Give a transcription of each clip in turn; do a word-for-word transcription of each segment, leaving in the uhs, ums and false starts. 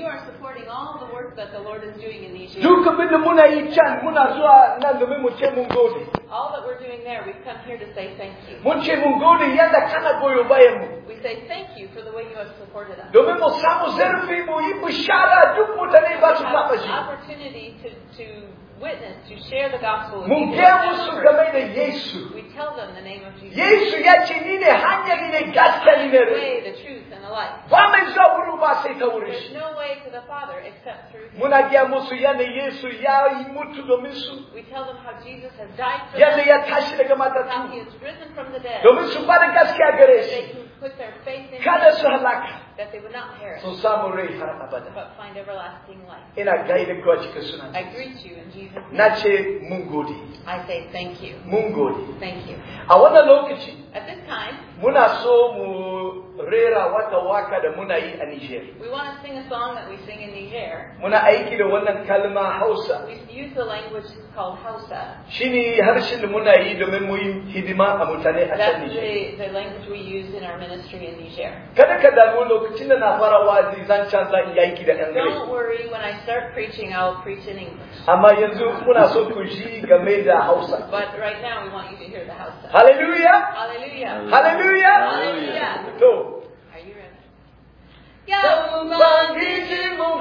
you are supporting all the work that the Lord is doing in Niger. Duk abin da muna yi can muna zuwa nan domin mu ce mun gode. All that we're doing there, we've come here to say thank you. Mun ce mun gode yadda kana goyo bayan mu. We say thank you for the way you have supported us. Domin mu samu zarafi mu yi bishara duk mutane ba su taɓa shi. Opportunity to to witness, to share the gospel with Mun people. gaya musu game da Yesu. We tell them the name of Jesus. Yesu ya ce ni ne hanya, ni ne gaskiya, ni ne The rai. way, the truth, and the life. Ba mai zuwa wurin ba sai ta wurin There's shi. no way to the Father except through Him. Muna gaya musu yadda Yesu ya yi mutu domin su. We tell them how Jesus has died for Yadda them, ya tashi daga how He matattu. has risen from the dead, Domin su bada gaskiya gare that they shi. can put their faith in Kada Him, su halaka. that they would not perish, Sun samu rai har abada. but find everlasting life. Ina gaida ku a cikin sunan. I greet you in Jesus' name. Na ce mun gode. I say thank you. Mun gode. Thank you. A wannan lokaci At this time, muna so mu rera wata waka da muna yi a Niger. we want to sing a song that we sing in Niger. Muna aiki da wannan kalma Hausa. We use the language called Hausa. Shine harshen da muna yi domin mu yi hidima a mutane a can That's Niger. the, the language we use in our ministry in Niger. Kada ka damu lokacin da na fara wazi zan canza in yi aiki da Don't English. worry, when I start preaching, I'll preach in English. Amma yanzu muna so ku ji game da Hausa. But right now, we want you to hear the Hausa. Hallelujah! Hallelujah. Hallelujah! Hallelujah. To. Are you ready? Ya Ubangiji mu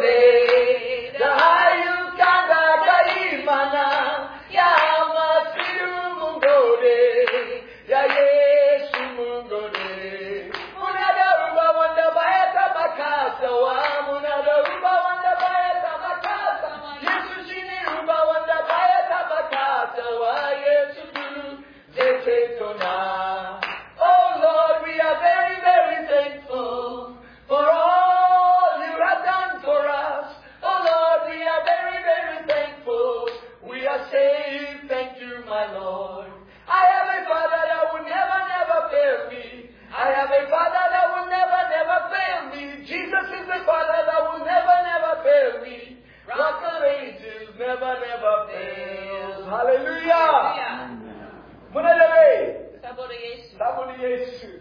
gode, da ayyuka da kai mana. Ya Masihu mu gode, ya Yesu mu gode. Muna da ruba wanda baya taba kasawa, muna da ruba wanda baya taba kasawa. Yesu shine ruba wanda baya taba kasawa. Yesu zai ceto na. Oh Lord, we are very, very thankful for all you have done for us. Oh Lord, we are very, very thankful. We are saying thank you, my Lord. I have a Father that will never, never fail me. I have a Father that will never, never fail me. Jesus is the Father that will never, never fail me. Rock of ages never, never fails. Hallelujah. Muna da rai. Saboda Yesu. Saboda Yesu.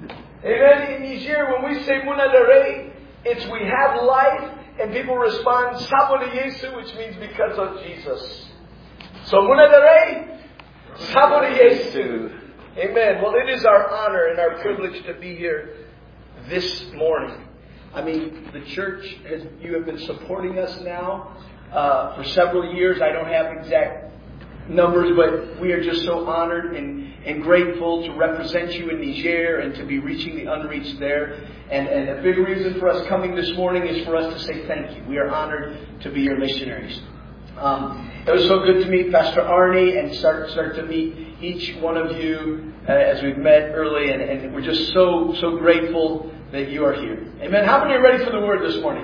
Amen. In Niger, when we say Muna da rai, it's we have life, and people respond Saboda Yesu, which means because of Jesus. So Muna da rai, Saboda Yesu. Amen. Well, it is our honor and our privilege to be here this morning. I mean, the church has, you have been supporting us now uh, for several years. I don't have exact numbers, but we are just so honored and, and grateful to represent you in Niger and to be reaching the unreached there. And, and a big reason for us coming this morning is for us to say thank you. We are honored to be your missionaries. Um, it was so good to meet Pastor Arnie and start start to meet each one of you uh, as we've met early, and, and we're just so so grateful that you are here. Amen. How many are ready for the word this morning?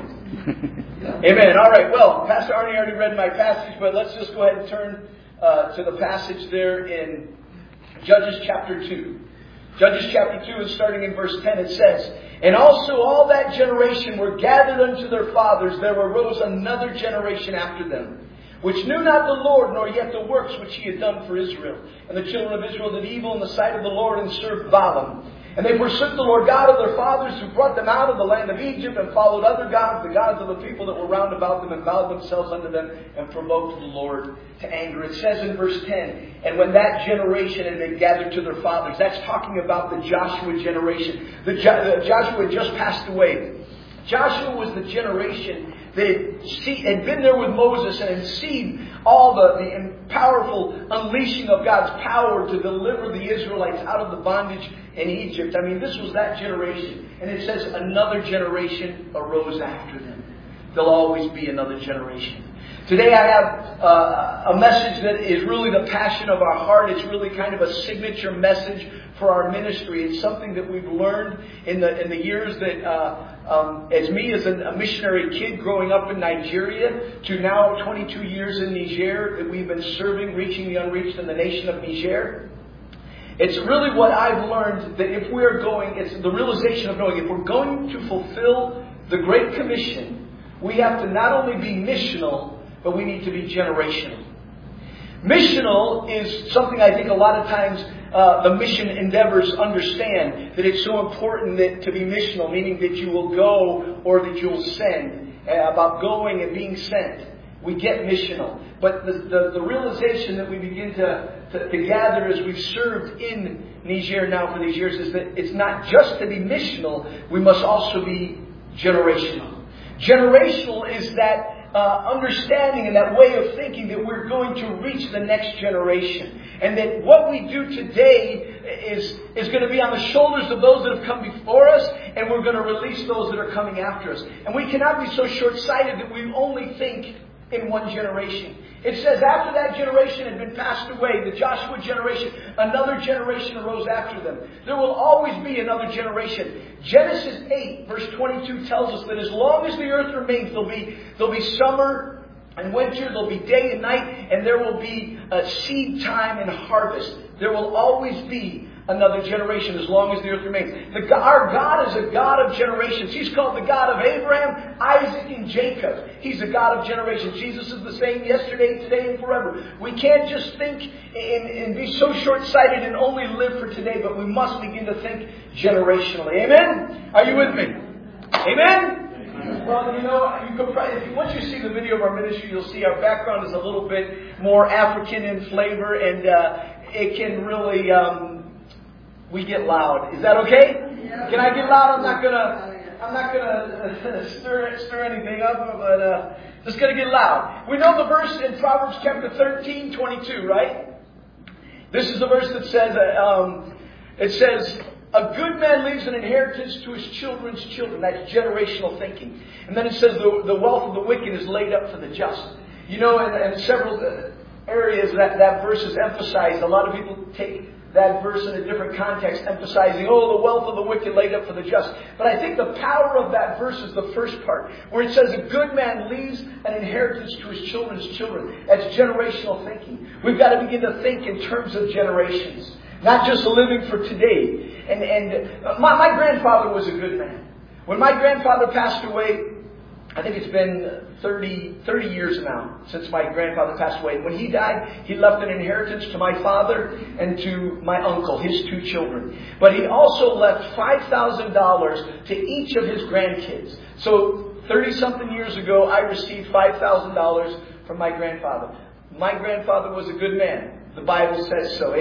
Amen. All right. Well, Pastor Arnie already read my passage, but let's just go ahead and turn uh, to the passage there in Judges chapter two. Judges chapter two, and starting in verse ten, it says, "And also all that generation were gathered unto their fathers. There arose another generation after them, which knew not the Lord, nor yet the works which He had done for Israel. And the children of Israel did evil in the sight of the Lord, and served Balaam. And they forsook the Lord God of their fathers, who brought them out of the land of Egypt, and followed other gods, the gods of the people that were round about them, and bowed themselves unto them, and provoked the Lord to anger." It says in verse ten, "And when that generation had been gathered to their fathers," that's talking about the Joshua generation. The jo- uh, Joshua had just passed away. Joshua was the generation that had, see, had been there with Moses and had seen all the, the powerful unleashing of God's power to deliver the Israelites out of the bondage in Egypt. I mean, this was that generation. And it says another generation arose after them. There'll always be another generation. Today I have uh, a message that is really the passion of our heart. It's really kind of a signature message for our ministry. It's something that we've learned in the in the years that, uh, um, as me as a, a missionary kid growing up in Nigeria to now twenty-two years in Niger, that we've been serving, reaching the unreached in the nation of Niger. It's really what I've learned, that if we're going, it's the realization of knowing if we're going to fulfill the Great Commission, we have to not only be missional, but we need to be generational. Missional is something I think a lot of times uh, the mission endeavors understand that it's so important that to be missional, meaning that you will go or that you'll send, uh, about going and being sent. We get missional. But the, the, the realization that we begin to, to, to gather as we've served in Niger now for these years is that it's not just to be missional, we must also be generational. Generational is that uh, understanding and that way of thinking that we're going to reach the next generation. And that what we do today is, is going to be on the shoulders of those that have come before us, and we're going to release those that are coming after us. And we cannot be so short-sighted that we only think in one generation. It says after that generation had been passed away, the Joshua generation, another generation arose after them. There will always be another generation. Genesis eight verse twenty-two tells us that as long as the earth remains, there'll be, there'll be summer and winter, there'll be day and night, and there will be a seed time and harvest. There will always be another generation as long as the earth remains. The, our God is a God of generations. He's called the God of Abraham, Isaac, and Jacob. He's a God of generations. Jesus is the same yesterday, today, and forever. We can't just think and, and be so short-sighted and only live for today, but we must begin to think generationally. Amen? Are you with me? Amen? Well, you know, you could probably, if you, once you see the video of our ministry, you'll see our background is a little bit more African in flavor, and uh, it can really... Um, We get loud. Is that okay? Yeah. Can I get loud? I'm not gonna. I'm not gonna stir stir anything up, but uh, just gonna get loud. We know the verse in Proverbs chapter thirteen, twenty-two, right? This is the verse that says. Uh, um, it says, "A good man leaves an inheritance to his children's children." That's generational thinking. And then it says, "The, the wealth of the wicked is laid up for the just." You know, in, in several areas that that verse is emphasized. A lot of people take that verse in a different context, emphasizing, oh, the wealth of the wicked laid up for the just. But I think the power of that verse is the first part, where it says a good man leaves an inheritance to his children's children. That's generational thinking. We've got to begin to think in terms of generations, not just living for today. And, and my, my grandfather was a good man. When my grandfather passed away, I think it's been thirty, thirty years now since my grandfather passed away. When he died, he left an inheritance to my father and to my uncle, his two children. But he also left five thousand dollars to each of his grandkids. So thirty-something years ago, I received five thousand dollars from my grandfather. My grandfather was a good man. The Bible says so.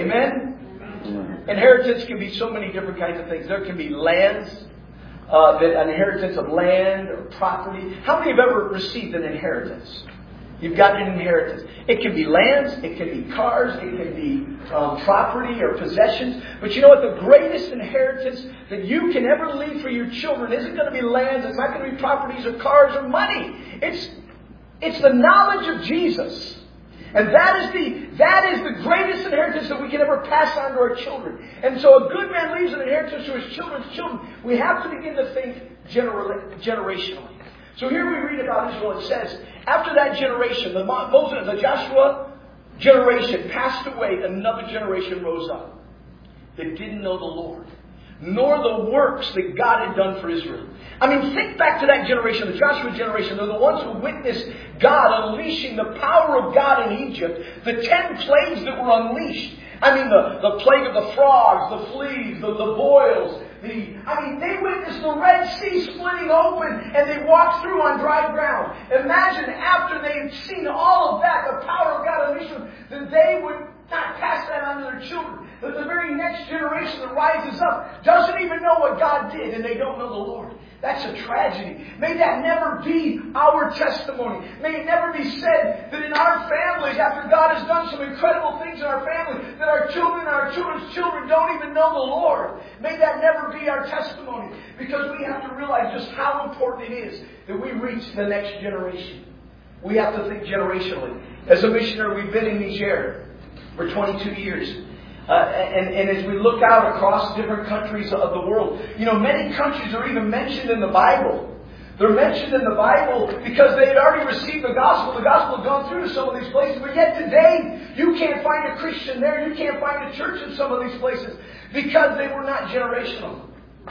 Amen? Inheritance can be so many different kinds of things. There can be lands. Uh, that an inheritance of land or property. How many have ever received an inheritance? You've got an inheritance. It can be lands, it can be cars, it can be um, property or possessions. But you know what? The greatest inheritance that you can ever leave for your children isn't going to be lands, it's not going to be properties or cars or money. It's, it's the knowledge of Jesus. And that is the that is the greatest inheritance that we can ever pass on to our children. And so a good man leaves an inheritance to his children's children. We have to begin to think gener- generationally. So here we read about Israel. It says, after that generation, the Moses, the Joshua generation passed away, another generation rose up that didn't know the Lord, nor the works that God had done for Israel. I mean, think back to that generation, the Joshua generation. They're the ones who witnessed God unleashing the power of God in Egypt. The ten plagues that were unleashed. I mean, the, the plague of the frogs, the fleas, the, the boils. The, I mean, they witnessed the Red Sea splitting open and they walked through on dry ground. Imagine after they'd seen all of that, the power of God unleashed them, that they would not pass that on to their children. That the very next generation that rises up doesn't even know what God did and they don't know the Lord. That's a tragedy. May that never be our testimony. May it never be said that in our families, after God has done some incredible things in our family, that our children and our children's children don't even know the Lord. May that never be our testimony. Because we have to realize just how important it is that we reach the next generation. We have to think generationally. As a missionary, we've been in Niger for twenty-two years. Uh, and, and as we look out across different countries of the world, you know, many countries are even mentioned in the Bible. They're mentioned in the Bible because they had already received the gospel. The gospel had gone through to some of these places. But yet today, you can't find a Christian there. You can't find a church in some of these places because they were not generational.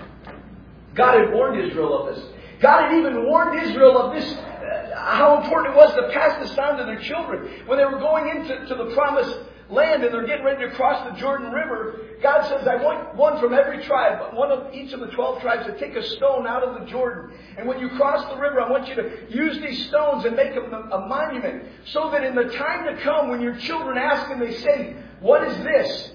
God had warned Israel of this. God had even warned Israel of this, uh, how important it was to pass this on to their children. When they were going into to the promised land and they're getting ready to cross the Jordan River, God says, I want one from every tribe, one of each of the twelve tribes, to take a stone out of the Jordan. And when you cross the river, I want you to use these stones and make them a monument, so that in the time to come, when your children ask and they say, what is this?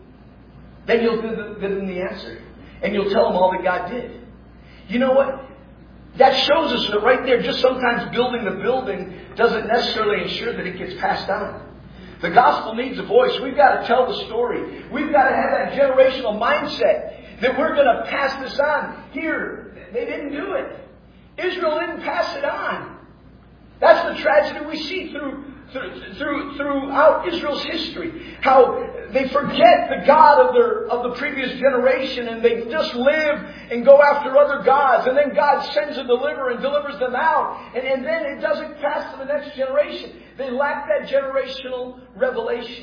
Then you'll give them the answer. And you'll tell them all that God did. You know what? That shows us that right there, just sometimes building the building doesn't necessarily ensure that it gets passed on. The gospel needs a voice. We've got to tell the story. We've got to have that generational mindset that we're going to pass this on. Here, they didn't do it. Israel didn't pass it on. That's the tragedy we see through, through, through throughout Israel's history. How they forget the God of their of the previous generation, and they just live and go after other gods. And then God sends a deliverer and delivers them out. And, and then it doesn't pass to the next generation. They lack that generational revelation.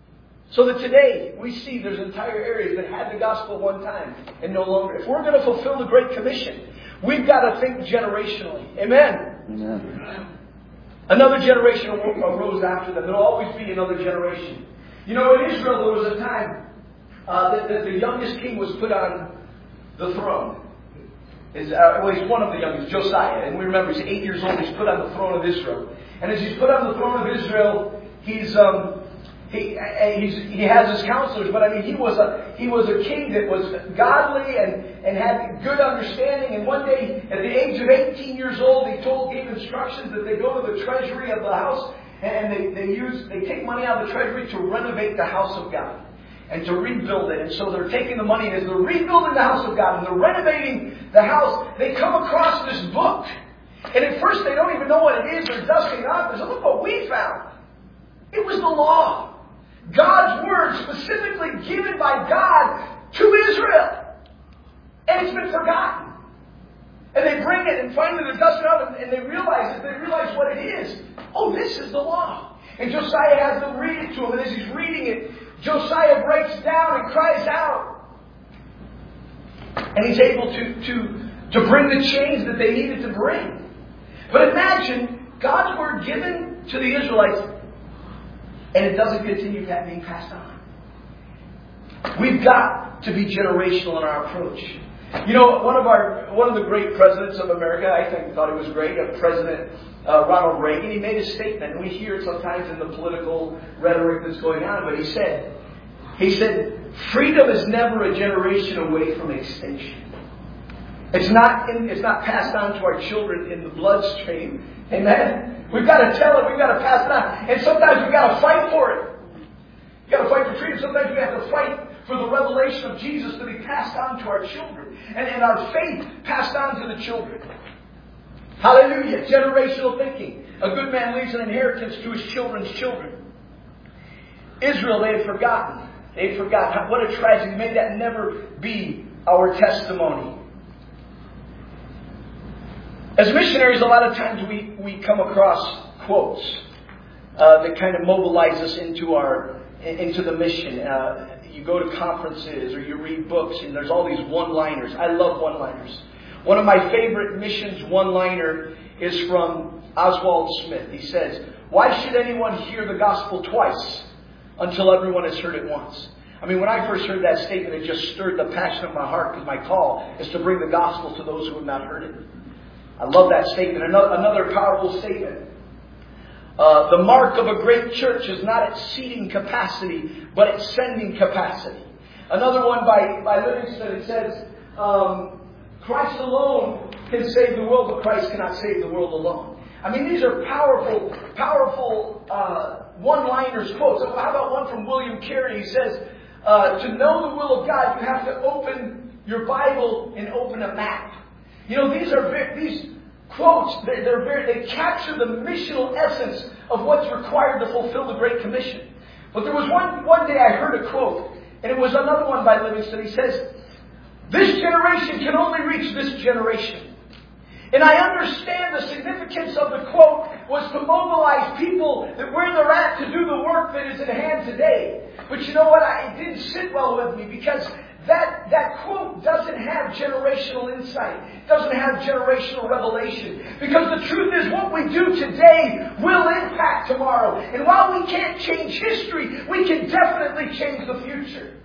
So that today we see there's entire areas that had the gospel one time and no longer. If we're going to fulfill the Great Commission, we've got to think generationally. Amen. Amen. Another generation arose after them. There will always be another generation. You know, in Israel there was a time uh, that, that the youngest king was put on the throne. Is, uh, well, he's one of the youngest, Josiah. And we remember he's eight years old. He's put on the throne of Israel. And as he's put on the throne of Israel, he's um, he he's, he has his counselors. But I mean, he was a he was a king that was godly and, and had good understanding. And one day, at the age of eighteen years old, he told gave instructions that they go to the treasury of the house and they they use they take money out of the treasury to renovate the house of God and to rebuild it. And so they're taking the money, and as they're rebuilding the house of God and they're renovating the house, they come across this book. And at first they don't even know what it is. They're dusting off. They say, look what we found. It was the law. God's word specifically given by God to Israel. And it's been forgotten. And they bring it and finally they're dusting off and they realize it. They realize what it is. Oh, this is the law. And Josiah has them read it to him. And as he's reading it, Josiah breaks down and cries out. And he's able to, to, to bring the change that they needed to bring. But imagine God's word given to the Israelites, and it doesn't continue being passed on. We've got to be generational in our approach. You know, one of our one of the great presidents of America, I think, thought he was great, uh, President uh, Ronald Reagan. He made a statement, and we hear it sometimes in the political rhetoric that's going on. But he said, he said, freedom is never a generation away from extinction. It's not in, it's not passed on to our children in the bloodstream. Amen? We've got to tell it. We've got to pass it on. And sometimes we've got to fight for it. We've got to fight for freedom. Sometimes we have to fight for the revelation of Jesus to be passed on to our children. And, and our faith passed on to the children. Hallelujah. Generational thinking. A good man leaves an inheritance to his children's children. Israel, they had forgotten. They had forgotten. What a tragedy. May that never be our testimony. As missionaries, a lot of times we, we come across quotes uh, that kind of mobilize us into our into the mission. Uh, you go to conferences or you read books, and there's all these one-liners. I love one-liners. One of my favorite missions one-liner is from Oswald Smith. He says, "Why should anyone hear the gospel twice until everyone has heard it once?" I mean, when I first heard that statement, it just stirred the passion of my heart, because my call is to bring the gospel to those who have not heard it. I love that statement. Another, another powerful statement. Uh, the mark of a great church is not its seating capacity, but its sending capacity. Another one by, by Livingston, it says, um, Christ alone can save the world, but Christ cannot save the world alone. I mean, these are powerful, powerful uh, one-liners quotes. How about one from William Carey? He says, uh, to know the will of God, you have to open your Bible and open a map. You know, these are very, these quotes, they're, they're very, they capture the missional essence of what's required to fulfill the Great Commission. But there was one, one day I heard a quote, and it was another one by Livingston. He says, this generation can only reach this generation. And I understand the significance of the quote was to mobilize people that where they're at to do the work that is at hand today. But you know what? I, it didn't sit well with me, because that, that quote doesn't have generational insight, doesn't have generational revelation. Because the truth is, what we do today will impact tomorrow. And while we can't change history, we can definitely change the future.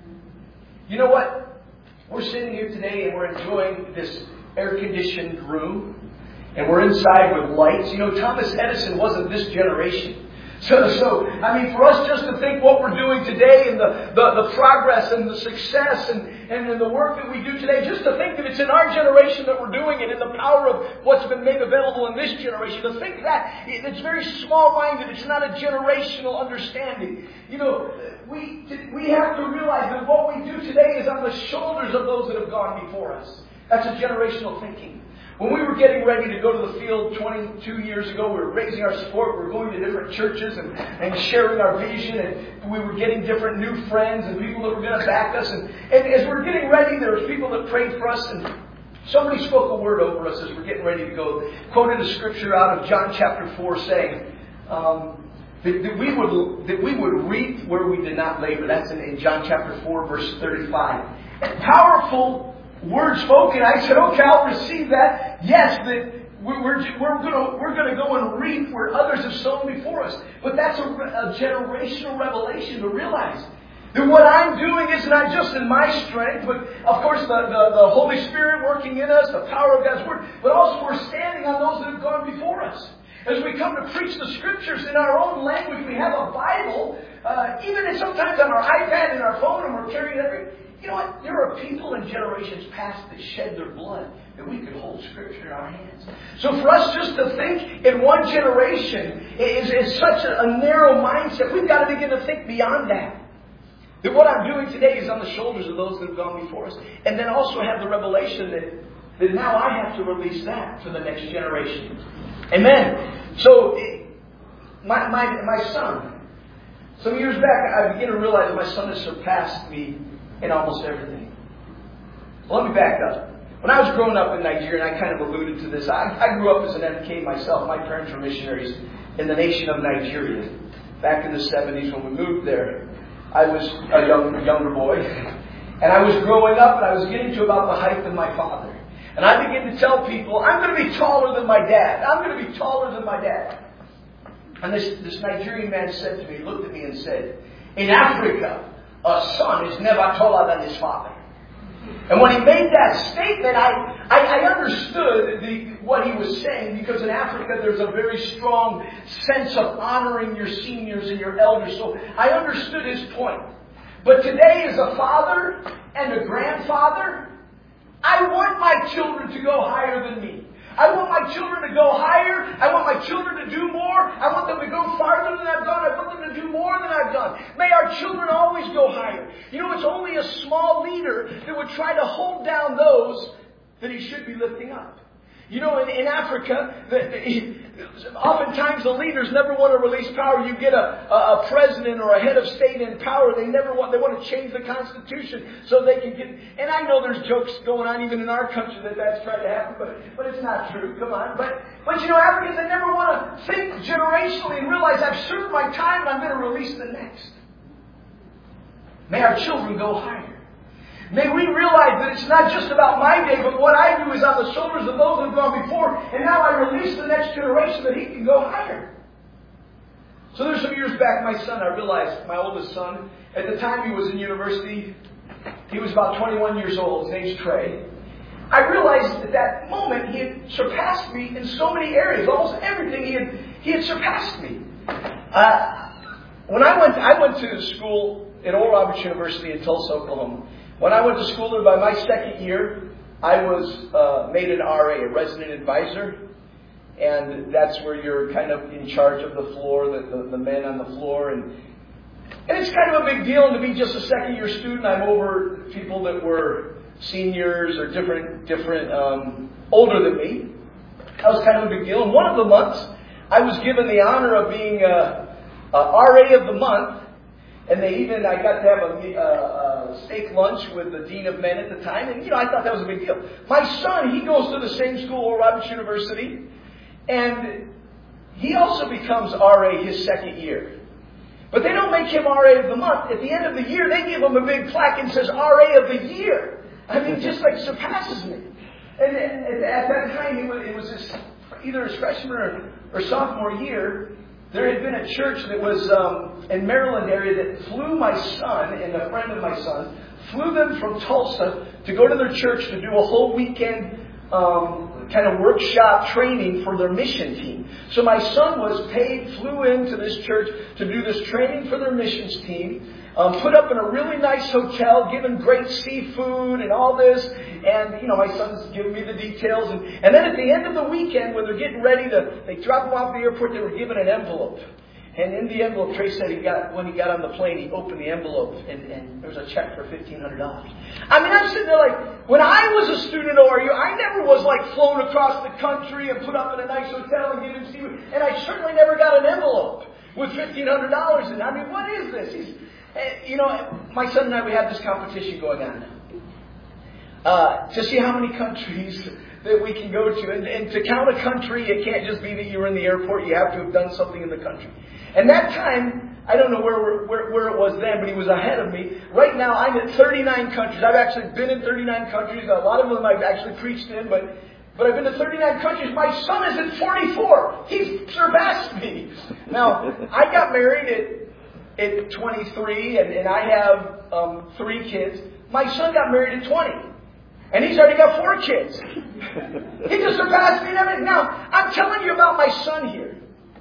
You know what? We're sitting here today and we're enjoying this air-conditioned room. And we're inside with lights. You know, Thomas Edison wasn't this generation. So, so I mean, for us just to think what we're doing today and the, the, the progress and the success and, and the work that we do today, just to think that it's in our generation that we're doing it, and the power of what's been made available in this generation, to think that it's very small-minded, it's not a generational understanding. You know, we, we have to realize that what we do today is on the shoulders of those that have gone before us. That's a generational thinking. When we were getting ready to go to the field twenty-two years ago, we were raising our support, we were going to different churches and, and sharing our vision, and we were getting different new friends and people that were going to back us. And, and as we were getting ready, there was people that prayed for us, and somebody spoke a word over us as we're getting ready to go. Quoted a scripture out of John chapter four saying, um, that, that, we would, that we would reap where we did not labor. That's in, in John chapter four, verse thirty-five. And powerful word spoken. I said, okay, I'll receive that. Yes, that we're we're we're going we're going to go and reap where others have sown before us. But that's a, a generational revelation to realize that what I'm doing is not just in my strength, but of course the, the, the Holy Spirit working in us, the power of God's Word, but also we're standing on those that have gone before us. As we come to preach the Scriptures in our own language, we have a Bible, uh, even if sometimes on our iPad and our phone, and we're carrying it. You know what? There are people in generations past that shed their blood that we could hold Scripture in our hands. So for us just to think in one generation is, is such a, a narrow mindset. We've got to begin to think beyond that. That what I'm doing today is on the shoulders of those that have gone before us. And then also have the revelation that, that now I have to release that for the next generation. Amen. So my, my, my son, some years back, I began to realize that my son has surpassed me in almost everything. Well, let me back up. When I was growing up in Nigeria, and I kind of alluded to this, I, I grew up as an M K myself. My parents were missionaries in the nation of Nigeria. Back in the seventies when we moved there, I was a young, younger boy. And I was growing up, and I was getting to about the height of my father. And I began to tell people, I'm going to be taller than my dad. I'm going to be taller than my dad. And this, this Nigerian man said to me, looked at me and said, in Africa, a son is never taller than his father. And when he made that statement, I, I, I understood the, what he was saying, because in Africa there's a very strong sense of honoring your seniors and your elders. So I understood his point. But today, as a father and a grandfather, I want my children to go higher than me. I want my children to go higher. I want my children to do more. I want them to go farther than I've gone. I want them to do more than I've done. May our children always go higher. You know, it's only a small leader that would try to hold down those that he should be lifting up. You know, in, in Africa, the, the, oftentimes the leaders never want to release power. You get a, a, a president or a head of state in power. They never want, they want to change the Constitution so they can get, and I know there's jokes going on even in our country that that's tried to happen, but, but it's not true. Come on. But, but you know, Africans, they never want to think generationally and realize I've served my time and I'm going to release the next. May our children go higher. May we realize that it's not just about my day, but what I do is on the shoulders of those that have gone before. And now I release the next generation that he can go higher. So there's some years back, my son, I realized, my oldest son, at the time he was in university, he was about twenty-one years old. His name's Trey. I realized at that moment he had surpassed me in so many areas. Almost everything he had, he had surpassed me. Uh, when I went, I went to school at Oral Roberts University in Tulsa, Oklahoma. When I went to school there, by my second year, I was uh, made an R A, a resident advisor. And that's where you're kind of in charge of the floor, the, the, the men on the floor. And, and it's kind of a big deal. And to be just a second year student, I'm over people that were seniors or different, different um, older than me. That was kind of a big deal. And one of the months, I was given the honor of being a, a R A of the month. And they even, I got to have a, a, a steak lunch with the dean of men at the time. And, you know, I thought that was a big deal. My son, he goes to the same school, Oral Roberts University. And he also becomes R A his second year. But they don't make him R A of the month. At the end of the year, they give him a big plaque and says R A of the year. I mean, just like surpasses me. And at that time, it was, it was his, either his freshman or, or sophomore year, there had been a church that was um, in Maryland area that flew my son and a friend of my son, flew them from Tulsa to go to their church to do a whole weekend um, kind of workshop training for their mission team. So my son was paid, flew into this church to do this training for their missions team. Um, put up in a really nice hotel, given great seafood and all this. And, you know, my son's giving me the details. And, and then at the end of the weekend, when they're getting ready to, they drop him off at the airport, they were given an envelope. And in the envelope, Trey said he got, when he got on the plane, he opened the envelope and, and there was a check for fifteen hundred dollars. I mean, I'm sitting there like, when I was a student at O R U, I never was like flown across the country and put up in a nice hotel and given seafood. And I certainly never got an envelope with fifteen hundred dollars in it. I mean, what is this? He's, You know, my son and I, we have this competition going on now. Uh, to see how many countries that we can go to. And, and to count a country, it can't just be that you're in the airport. You have to have done something in the country. And that time, I don't know where, where, where it was then, but he was ahead of me. Right now, I'm at thirty-nine countries. I've actually been in thirty-nine countries. A lot of them I've actually preached in, but But I've been to thirty-nine countries. My son is at forty-four. He's surpassed me. Now, I got married at At twenty-three, and, and I have um, three kids. My son got married at twenty, and he's already got four kids. He just surpassed me and everything. Now, I'm telling you about my son here.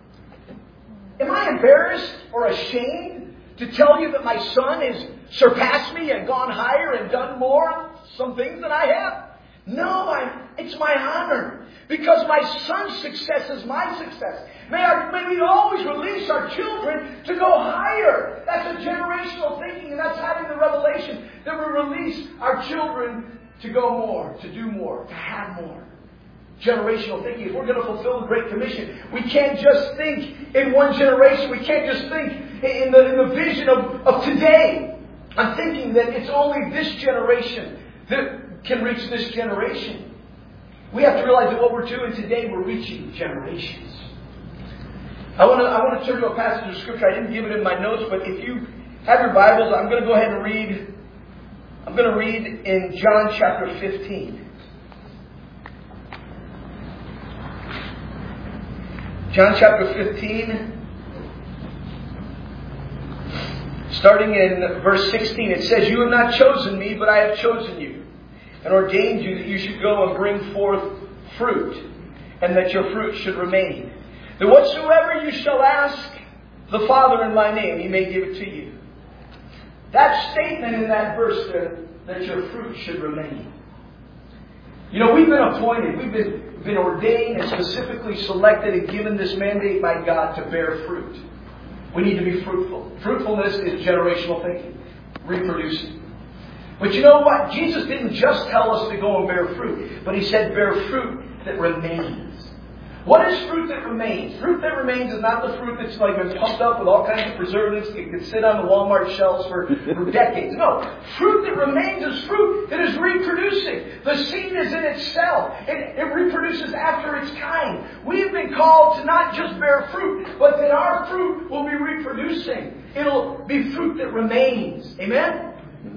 Am I embarrassed or ashamed to tell you that my son has surpassed me and gone higher and done more, some things than I have? No, I'm, it's my honor. Because my son's success is my success. May, our, may we always release our children to go higher. That's a generational thinking, and that's having the revelation that we release our children to go more, to do more, to have more. Generational thinking. If we're going to fulfill the Great Commission, we can't just think in one generation. We can't just think in the, in the vision of, of today. I'm thinking that it's only this generation that can reach this generation. We have to realize that what we're doing today, we're reaching generations. I want to I want to turn to a passage of Scripture. I didn't give it in my notes, but if you have your Bibles, I'm going to go ahead and read. I'm going to read in John chapter fifteen. John chapter fifteen, starting in verse sixteen, it says, "You have not chosen me, but I have chosen you, and ordained you that you should go and bring forth fruit, and that your fruit should remain. That whatsoever you shall ask the Father in my name, He may give it to you." That statement in that verse there, that your fruit should remain. You know, we've been appointed, we've been, been ordained and specifically selected and given this mandate by God to bear fruit. We need to be fruitful. Fruitfulness is generational thinking, reproducing. But you know what? Jesus didn't just tell us to go and bear fruit, but He said bear fruit that remains. What is fruit that remains? Fruit that remains is not the fruit that's like been pumped up with all kinds of preservatives that can sit on the Walmart shelves for, for decades. No. Fruit that remains is fruit that is reproducing. The seed is in itself. It, it reproduces after its kind. We have been called to not just bear fruit, but that our fruit will be reproducing. It'll be fruit that remains. Amen?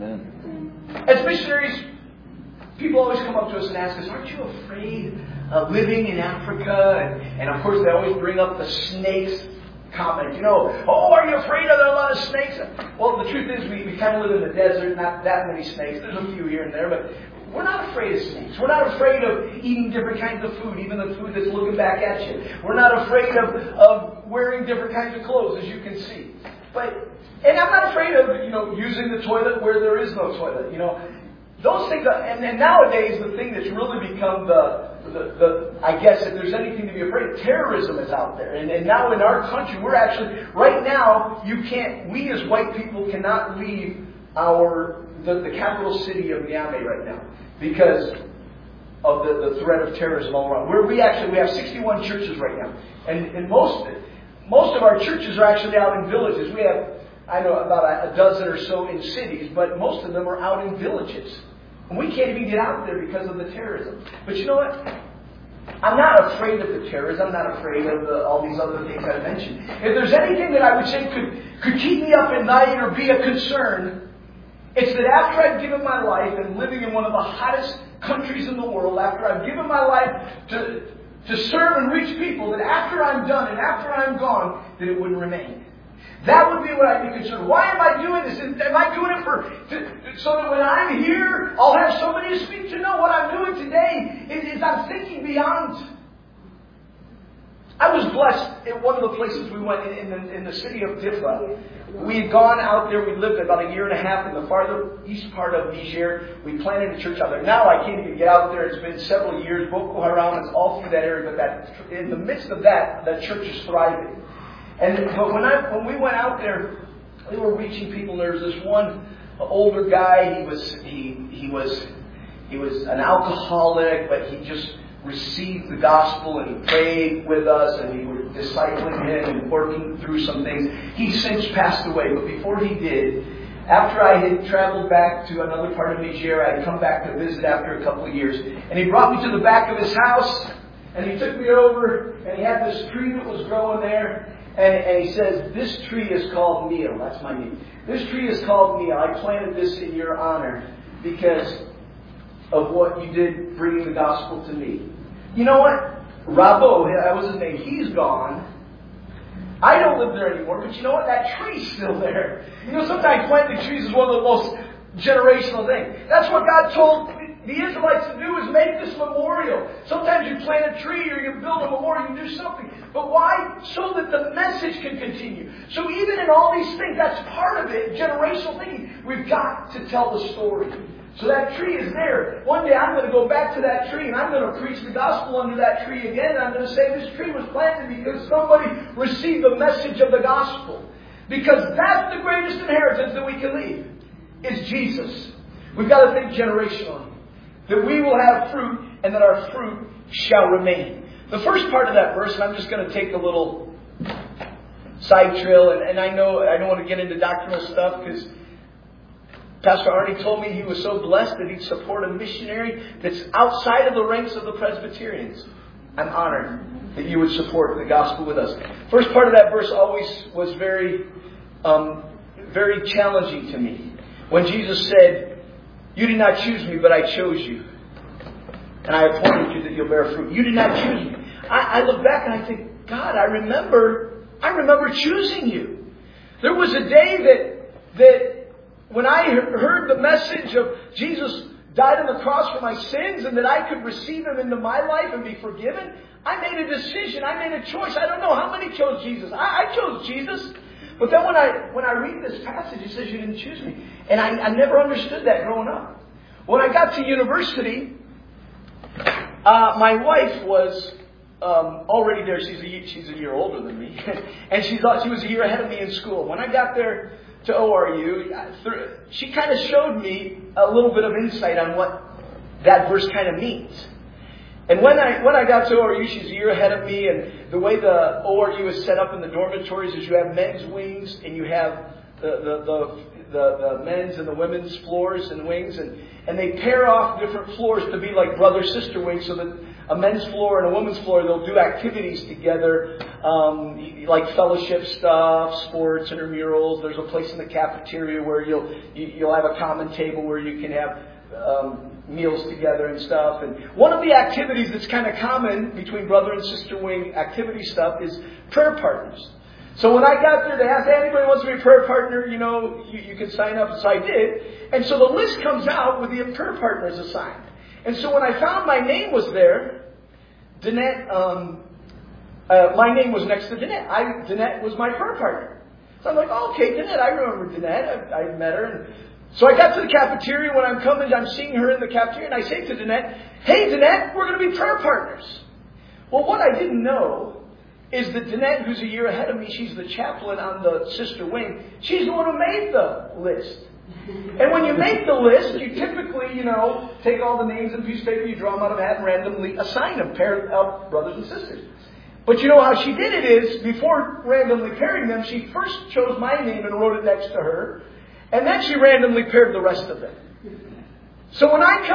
Amen. As missionaries, people always come up to us and ask us, "Aren't you afraid of living in Africa?" And, and of course, they always bring up the snakes comment. You know, "Oh, are you afraid of there are a lot of snakes?" Well, the truth is, we, we kind of live in the desert, not that many snakes. There's a few here and there, but we're not afraid of snakes. We're not afraid of eating different kinds of food, even the food that's looking back at you. We're not afraid of, of wearing different kinds of clothes, as you can see. But, and I'm not afraid of, you know, using the toilet where there is no toilet, you know. Those things, are, and, and nowadays the thing that's really become the, the, the, I guess if there's anything to be afraid of, terrorism is out there. And, and now in our country, we're actually, right now, you can't, we as white people cannot leave our, the, the capital city of Niamey right now because of the, the threat of terrorism all around. Where we actually, we have sixty-one churches right now. And, and most, most of our churches are actually out in villages. We have, I know, about a, a dozen or so in cities, but most of them are out in villages. And we can't even get out there because of the terrorism. But you know what? I'm not afraid of the terrorists. I'm not afraid of the, all these other things I mentioned. If there's anything that I would say could, could keep me up at night or be a concern, it's that after I've given my life and living in one of the hottest countries in the world, after I've given my life to, to serve and reach people, that after I'm done and after I'm gone, that it wouldn't remain. That would be what I'd be concerned. Why am I doing this? Am I doing it for to, so that when I'm here, I'll have somebody to speak to? No, what I'm doing today is, is I'm thinking beyond. I was blessed at one of the places we went in, in, the, in the city of Tifla. We had gone out there. We lived about a year and a half in the farther east part of Niger. We planted a church out there. Now I can't even get out there. It's been several years. Boko Haram is all through that area. But that, in the midst of that, that church is thriving. And but when I when we went out there, we were reaching people. There was this one older guy. He was he he was he was an alcoholic, but he just received the gospel and he prayed with us, and we were discipling him and working through some things. He's since passed away, but before he did, after I had traveled back to another part of Niger, I had come back to visit after a couple of years, and he brought me to the back of his house, and he took me over, and he had this tree that was growing there. And, and he says, this tree is called Neil. That's my name. This tree is called Neil. I planted this in your honor because of what you did bringing the gospel to me. You know what? Rabo, that was his name. He's gone. I don't live there anymore. But you know what? That tree's still there. You know, sometimes planting trees is one of the most generational things. That's what God told the Israelites to do, is make this memorial. Sometimes you plant a tree or you build a memorial, you do something. But why? So that the message can continue. So even in all these things, that's part of it, generational thinking. We've got to tell the story. So that tree is there. One day I'm going to go back to that tree and I'm going to preach the gospel under that tree again. And I'm going to say this tree was planted because somebody received the message of the gospel. Because that's the greatest inheritance that we can leave, is Jesus. We've got to think generationally. That we will have fruit and that our fruit shall remain. The first part of that verse, and I'm just going to take a little side trail, and, and I know I don't want to get into doctrinal stuff because Pastor Arnie told me he was so blessed that he'd support a missionary that's outside of the ranks of the Presbyterians. I'm honored that you would support the gospel with us. First part of that verse always was very, um, very challenging to me. When Jesus said, you did not choose me, but I chose you. And I appointed you that you'll bear fruit. You did not choose me. I, I look back and I think, God, I remember, I remember choosing you. There was a day that, that when I heard the message of Jesus died on the cross for my sins and that I could receive Him into my life and be forgiven, I made a decision. I made a choice. I don't know how many chose Jesus. I, I chose Jesus. But then when I when I read this passage, it says you didn't choose me. And I, I never understood that growing up. When I got to university, uh, my wife was um, already there. She's a, she's a year older than me. And she thought she was a year ahead of me in school. When I got there to O R U, she kind of showed me a little bit of insight on what that verse kind of means. And when I when I got to O R U, she's a year ahead of me, and the way the O R U is set up in the dormitories is you have men's wings and you have the the the, the, the men's and the women's floors and wings, and, and they pair off different floors to be like brother-sister wings, so that a men's floor and a women's floor, they'll do activities together, um, like fellowship stuff, sports, intramurals. There's a place in the cafeteria where you'll you, you'll have a common table where you can have Um, meals together and stuff. And one of the activities that's kind of common between brother and sister wing activity stuff is prayer partners. So when I got there, they asked, hey, anybody wants to be a prayer partner, you know, you, you can sign up. So I did. And so the list comes out with the prayer partners assigned. And so when I found my name was there, Danette, um, uh, my name was next to Danette. I, Danette was my prayer partner. So I'm like, oh, okay, Danette, I remember Danette. I, I met her. And so I got to the cafeteria. When I'm coming, I'm seeing her in the cafeteria, and I say to Danette, hey, Danette, we're going to be prayer partners. Well, what I didn't know is that Danette, who's a year ahead of me, she's the chaplain on the sister wing. She's the one who made the list. And when you make the list, you typically, you know, take all the names in a piece of paper, you draw them out of a hat, and randomly assign them, pair up brothers and sisters. But you know how she did it is, before randomly pairing them, she first chose my name and wrote it next to her. And then she randomly paired the rest of them. So when I come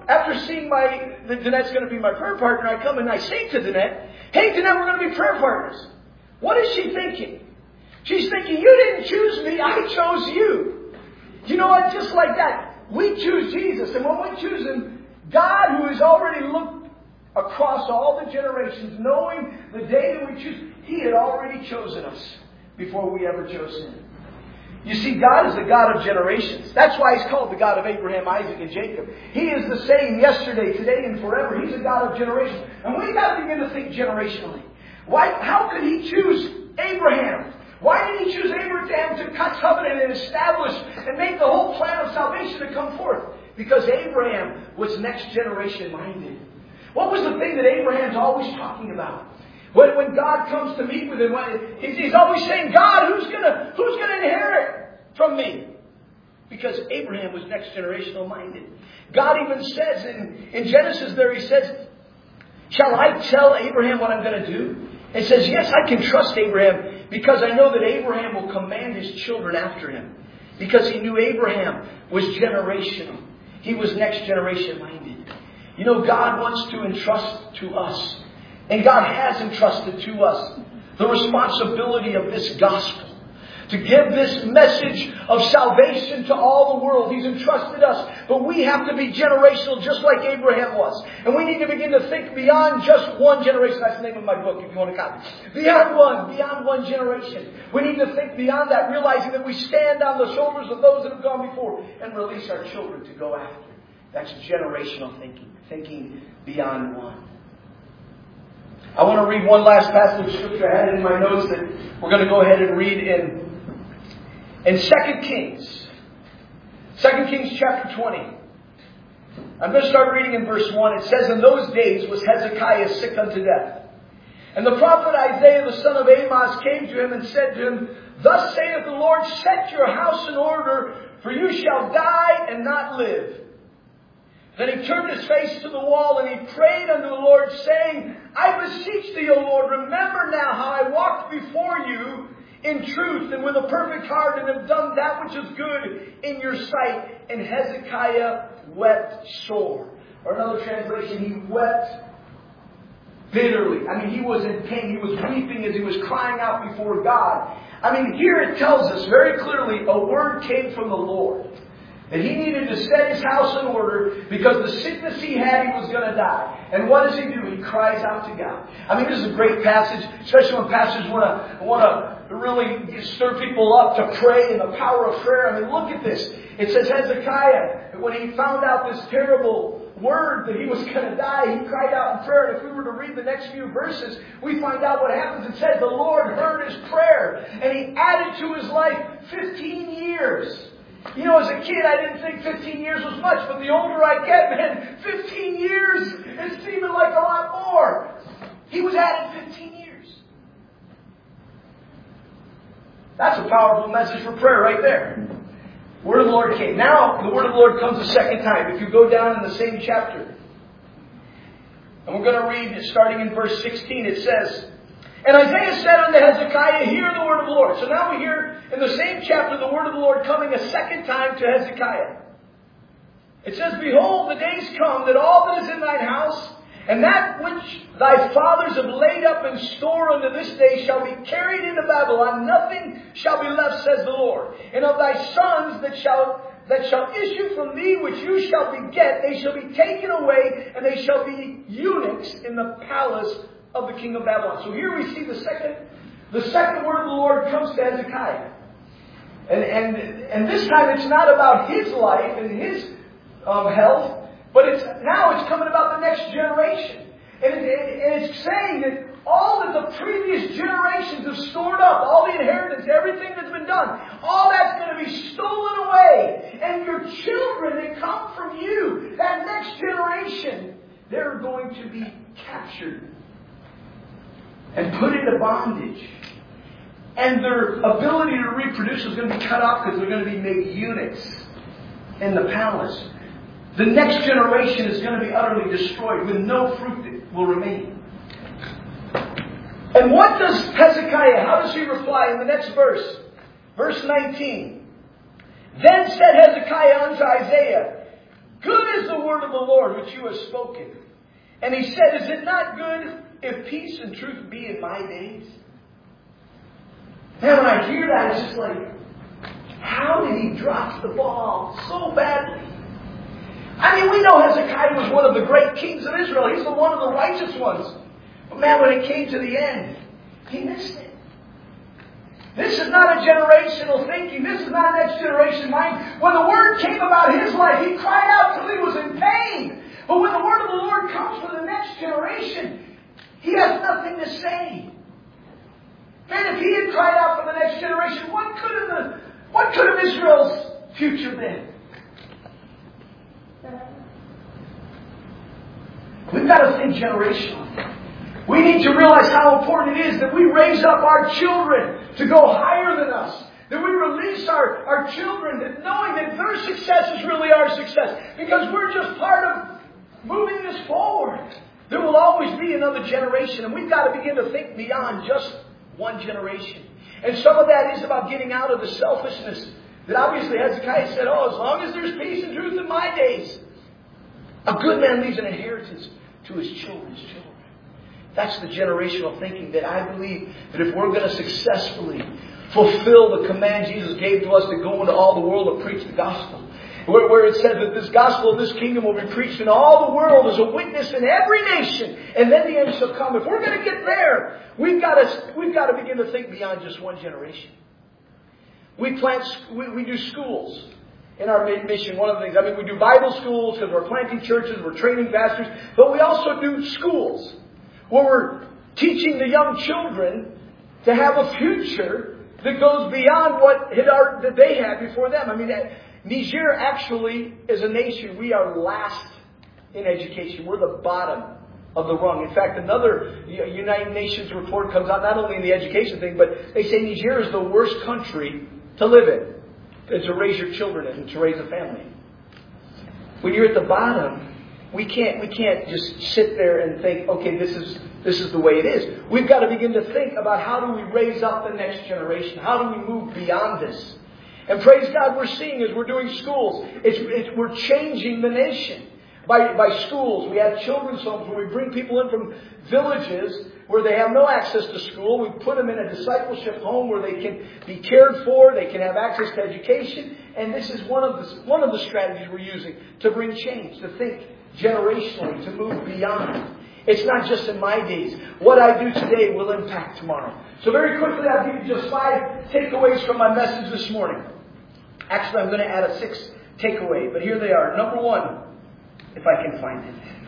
after seeing my, that Danette's going to be my prayer partner, I come and I say to Danette, hey Danette, we're going to be prayer partners. What is she thinking? She's thinking, you didn't choose me, I chose you. You know what? Just like that, we choose Jesus. And when we choose Him, God, who has already looked across all the generations, knowing the day that we choose, He had already chosen us before we ever chose Him. You see, God is the God of generations. That's why He's called the God of Abraham, Isaac, and Jacob. He is the same yesterday, today, and forever. He's a God of generations. And we've got to begin to think generationally. Why? How could He choose Abraham? Why did He choose Abraham to cut covenant and establish and make the whole plan of salvation to come forth? Because Abraham was next generation minded. What was the thing that Abraham's always talking about? When, when God comes to meet with him, he's, he's always saying, God, who's gonna, who's gonna inherit from me? Because Abraham was next generational minded. God even says in, in Genesis there, He says, shall I tell Abraham what I'm going to do? It says, yes, I can trust Abraham because I know that Abraham will command his children after him. Because he knew Abraham was generational. He was next generation minded. You know, God wants to entrust to us, and God has entrusted to us the responsibility of this gospel. To give this message of salvation to all the world. He's entrusted us. But we have to be generational just like Abraham was. And we need to begin to think beyond just one generation. That's the name of my book if you want to copy. Beyond one. Beyond one generation. We need to think beyond that, realizing that we stand on the shoulders of those that have gone before and release our children to go after. That's generational thinking. Thinking beyond one. I want to read one last passage of Scripture I had in my notes that we're going to go ahead and read in In Second Kings, Second Kings chapter twenty. I'm going to start reading in verse one. It says, in those days was Hezekiah sick unto death. And the prophet Isaiah the son of Amoz came to him and said to him, thus saith the Lord, set your house in order, for you shall die and not live. Then he turned his face to the wall and he prayed unto the Lord, saying, I beseech thee, O Lord, remember now how I walked before you in truth and with a perfect heart, and have done that which is good in your sight. And Hezekiah wept sore. Or another translation, he wept bitterly. I mean, he was in pain. He was weeping as he was crying out before God. I mean, here it tells us very clearly a word came from the Lord. That he needed to set his house in order because the sickness he had, he was going to die. And what does he do? He cries out to God. I mean, this is a great passage, especially when pastors want to want to really stir people up to pray and the power of prayer. I mean, look at this. It says Hezekiah, when he found out this terrible word that he was going to die, he cried out in prayer. And if we were to read the next few verses, we find out what happens. It says the Lord heard his prayer and he added to his life fifteen years. You know, as a kid, I didn't think fifteen years was much, but the older I get, man, fifteen years is seeming like a lot more. He was added fifteen years. That's a powerful message for prayer right there. Word of the Lord came. Now, the word of the Lord comes a second time. If you go down in the same chapter, and we're going to read, starting in verse sixteen, it says, and Isaiah said unto Hezekiah, hear the word of the Lord. So now we hear in the same chapter the word of the Lord coming a second time to Hezekiah. It says, behold, the days come that all that is in thine house, and that which thy fathers have laid up in store unto this day shall be carried into Babylon. Nothing shall be left, says the Lord. And of thy sons that shall that shall issue from thee, which you shall beget, they shall be taken away, and they shall be eunuchs in the palace of the king of Babylon. So here we see the second, the second word of the Lord comes to Hezekiah. And, and, and this time it's not about his life and his um, health, but it's now it's coming about the next generation. And, it, and it's saying that all that the previous generations have stored up, all the inheritance, everything that's been done, all that's going to be stolen away. And your children that come from you, that next generation, they're going to be captured and put into bondage. And their ability to reproduce is going to be cut off because they're going to be made eunuchs in the palace. The next generation is going to be utterly destroyed with no fruit that will remain. And what does Hezekiah, how does he reply in the next verse? Verse nineteen. Then said Hezekiah unto Isaiah, Good is the word of the Lord which you have spoken. And he said, is it not good if peace and truth be in my days? Man, when I hear that, it's just like, how did he drop the ball so badly? I mean, we know Hezekiah was one of the great kings of Israel. He's the one of the righteous ones. But man, when it came to the end, he missed it. This is not a generational thinking. This is not a next generation mind. When the word came about his life, he cried out till he was in pain. But when the word of the Lord comes for the next generation, he has nothing to say. Man, if he had cried out for the next generation, what could have the, what could have Israel's future been? We've got to think generationally. We need to realize how important it is that we raise up our children to go higher than us. That we release our, our children that knowing that their success is really our success. Because we're just part of moving this forward. There will always be another generation. And we've got to begin to think beyond just one generation. And some of that is about getting out of the selfishness that obviously Hezekiah said, oh, as long as there's peace and truth in my days. A good man leaves an inheritance to his children's children. That's the generational thinking that I believe that if we're going to successfully fulfill the command Jesus gave to us to go into all the world and preach the gospel, where, where it says that this gospel of this kingdom will be preached in all the world as a witness in every nation, and then the end shall come. If we're going to get there, we've got to we've got to begin to think beyond just one generation. We plant, we, we do schools. In our mission, one of the things, I mean, we do Bible schools because we're planting churches, we're training pastors, but we also do schools where we're teaching the young children to have a future that goes beyond what had our, that they had before them. I mean, Niger actually, as a nation, we are last in education. We're the bottom of the rung. In fact, another United Nations report comes out, not only in the education thing, but they say Niger is the worst country to live in. And to raise your children in, and to raise a family. When you're at the bottom, we can't we can't just sit there and think, okay, this is this is the way it is. We've got to begin to think about how do we raise up the next generation? How do we move beyond this? And praise God, we're seeing as we're doing schools, it's, it's we're changing the nation. By, by schools, we have children's homes where we bring people in from villages where they have no access to school. We put them in a discipleship home where they can be cared for, they can have access to education. And this is one of the, one of the strategies we're using to bring change, to think generationally, to move beyond. It's not just in my days. What I do today will impact tomorrow. So very quickly, I'll give you just five takeaways from my message this morning. Actually, I'm going to add a sixth takeaway, but here they are. Number one, if I can find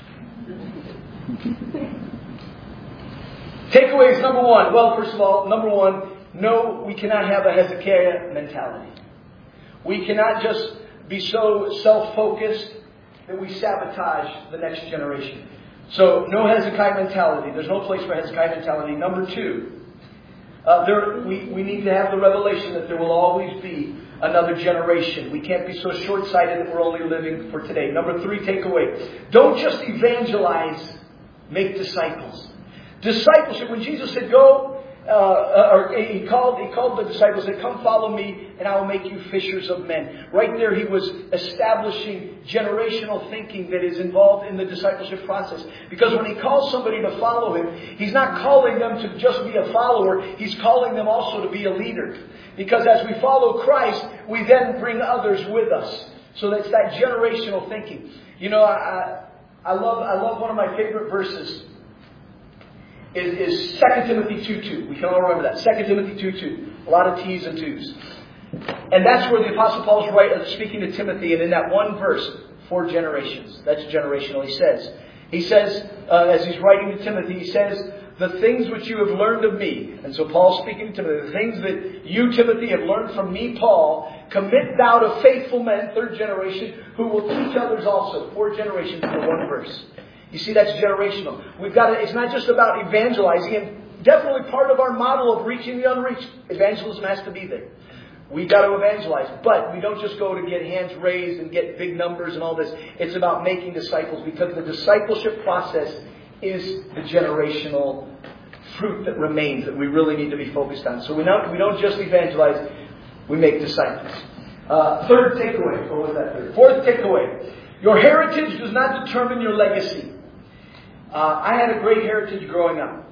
it. Takeaways number one. Well, first of all, number one, no, we cannot have a Hezekiah mentality. We cannot just be so self-focused that we sabotage the next generation. So, no Hezekiah mentality. There's no place for Hezekiah mentality. Number two, uh, there, we, we need to have the revelation that there will always be another generation. We can't be so short-sighted that we're only living for today. Number three, takeaway. Don't just evangelize, make disciples. Discipleship, when Jesus said, go, uh, or he called, he called the disciples, said, come follow me and I will make you fishers of men. Right there he was establishing generational thinking that is involved in the discipleship process. Because when he calls somebody to follow him, he's not calling them to just be a follower, he's calling them also to be a leader. Because as we follow Christ, we then bring others with us. So that's that generational thinking. You know, I, I love I love one of my favorite verses. Is, is Second Timothy two two. We can all remember that. Second Timothy two two. A lot of T's and twos. And that's where the Apostle Paul is right, speaking to Timothy. And in that one verse, four generations. That's generational, he says. He says, uh, as he's writing to Timothy, he says, the things which you have learned of me. And so Paul's speaking to Timothy. The things that you, Timothy, have learned from me, Paul, commit thou to faithful men, third generation, who will teach others also. Four generations in one verse. You see, that's generational. We've got to, it's not just about evangelizing, and definitely part of our model of reaching the unreached. Evangelism has to be there. We've got to evangelize. But we don't just go to get hands raised and get big numbers and all this. It's about making disciples, because the discipleship process is the generational fruit that remains that we really need to be focused on. So we don't, we don't just evangelize, we make disciples. Uh, third takeaway. What was that third? Fourth takeaway. Your heritage does not determine your legacy. Uh, I had a great heritage growing up.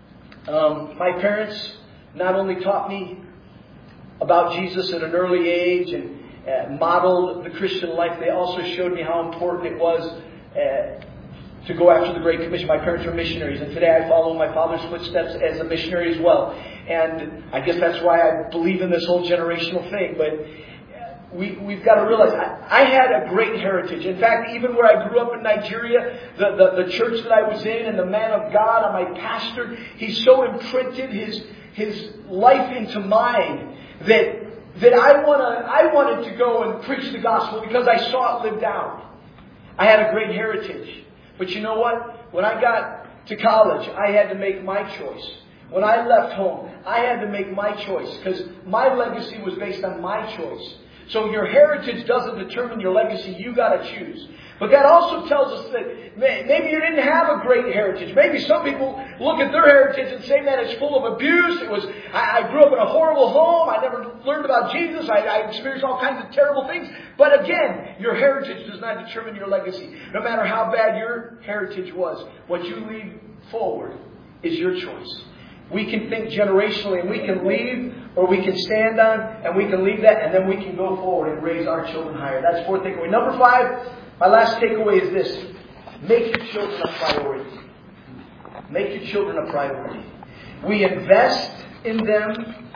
Um, my parents not only taught me about Jesus at an early age and uh, modeled the Christian life, they also showed me how important it was uh, to go after the Great Commission. My parents were missionaries, and today I follow my father's footsteps as a missionary as well. And I guess that's why I believe in this whole generational thing. But we, we've got to realize I, I had a great heritage. In fact, even where I grew up in Nigeria, the, the, the church that I was in and the man of God and my pastor, he so imprinted his his life into mine that that I wanna I wanted to go and preach the gospel because I saw it lived out. I had a great heritage. But you know what? When I got to college, I had to make my choice. When I left home, I had to make my choice because my legacy was based on my choice. So your heritage doesn't determine your legacy. You got to choose. But God also tells us that maybe you didn't have a great heritage. Maybe some people look at their heritage and say that it's full of abuse. It was I, I grew up in a horrible home. I never learned about Jesus. I, I experienced all kinds of terrible things. But again, your heritage does not determine your legacy. No matter how bad your heritage was, what you leave forward is your choice. We can think generationally and we can leave or we can stand on and we can leave that and then we can go forward and raise our children higher. That's fourth takeaway. Number five, my last takeaway is this. Make your children a priority. Make your children a priority. We invest in them.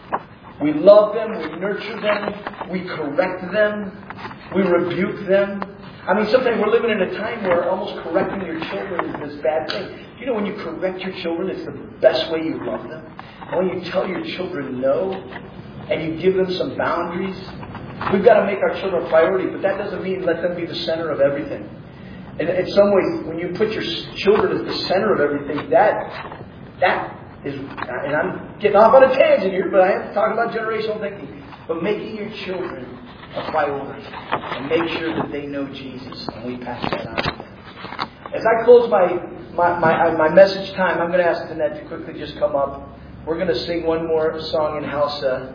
We love them. We nurture them. We correct them. We rebuke them. I mean, sometimes we're living in a time where almost correcting your children is this bad thing. You know, when you correct your children, it's the best way you love them. And when you tell your children no, and you give them some boundaries, we've got to make our children a priority, but that doesn't mean let them be the center of everything. And in some ways, when you put your children as the center of everything, that that is, and I'm getting off on a tangent here, but I have to talk about generational thinking. But making your children a priority and make sure that they know Jesus, and we pass that on to them. As I close my my my, my message time, I'm going to ask Danette to quickly just come up. We're going to sing one more song in Hausa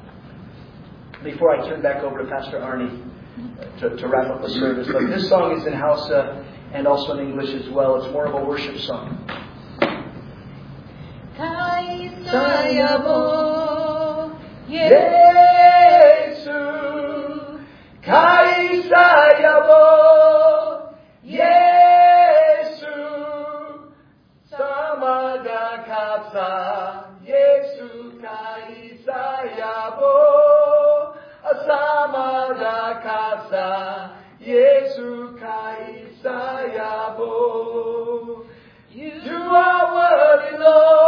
before I turn back over to Pastor Arnie to, to wrap up the service. But this song is in Hausa and also in English as well. It's more of a worship song. Yesu, Kaisayabo, Yesu, Samadakasa, Yesu, Kaisayabo, Samadakasa, Yesu, Kaisayabo. You are worthy, Lord.